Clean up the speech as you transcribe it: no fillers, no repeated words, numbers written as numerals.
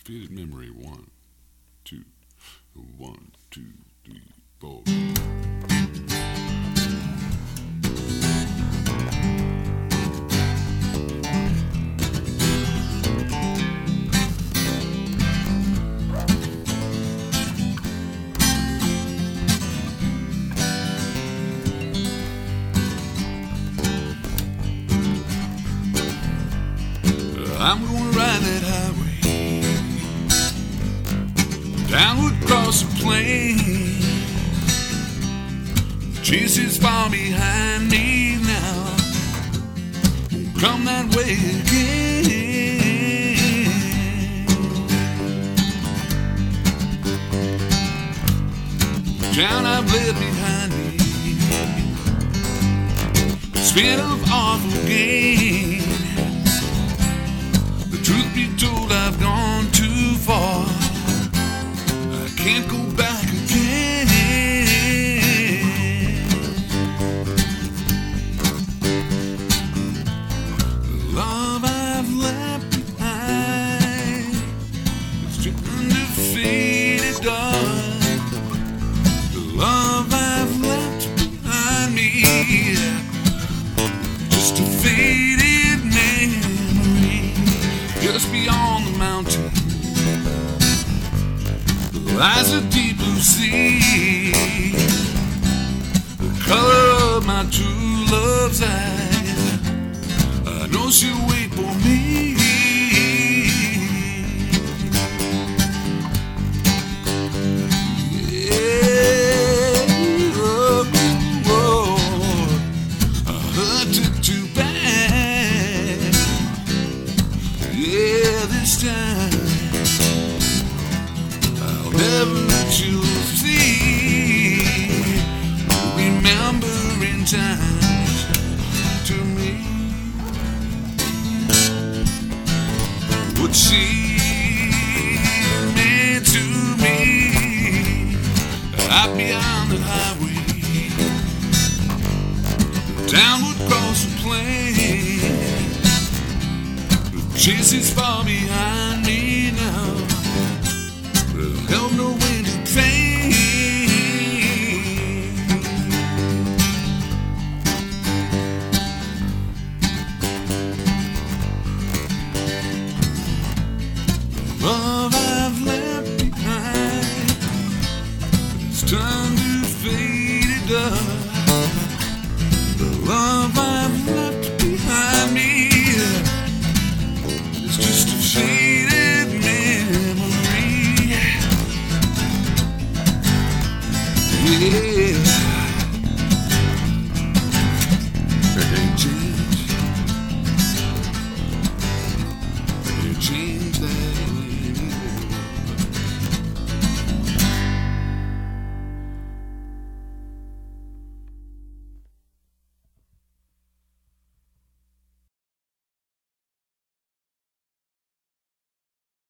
Faded memory. 1, 2, 1, 2, 3, 4. I'm gonna ride that highway downward across the plain. Jesus far behind me now. Won't come that way again. The town I've left behind me, it's been of awful gain. Truth be told, I've gone too far. I can't go back again. The love I've left behind is turned to faded dust. The love I've left behind me, just a faded memory. Just beyond the mountain lies a deep blue sea. The color of my true love's eyes, I know she'll wait for me. Yeah, oh, oh, I hurt it too bad. Yeah, this time I'll never let you see. Remembering times to me, what she meant to me. Out beyond the highway, downward across the plain. Chases far behind me now. There'll help no way to train. The love I've left behind, it's turned to faded dust. The love I've left behind me, it's just a faded memory. Yeah, it ain't changed. It ain't changed that.